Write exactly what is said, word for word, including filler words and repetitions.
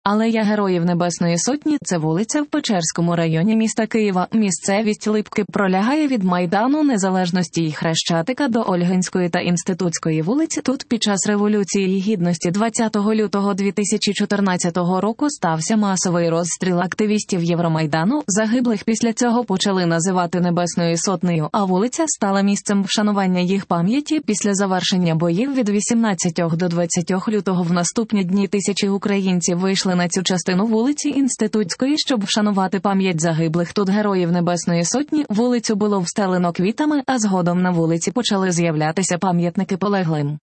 Алея Героїв Небесної Сотні – це вулиця в Печерському районі міста Києва. Місцевість Липки пролягає від Майдану Незалежності і Хрещатика до Ольгинської та Інститутської вулиць. Тут під час Революції Гідності двадцятого лютого дві тисячі чотирнадцятого року стався масовий розстріл активістів Євромайдану. Загиблих після цього почали називати Небесною Сотнею, а вулиця стала місцем вшанування їх пам'яті. Після завершення боїв від вісімнадцятого до двадцятого лютого в наступні дні тисячі українців вийшли на цю частину вулиці Інститутської, щоб вшанувати пам'ять загиблих тут Героїв Небесної Сотні. Вулицю було встелено квітами, а згодом на вулиці почали з'являтися пам'ятники полеглим.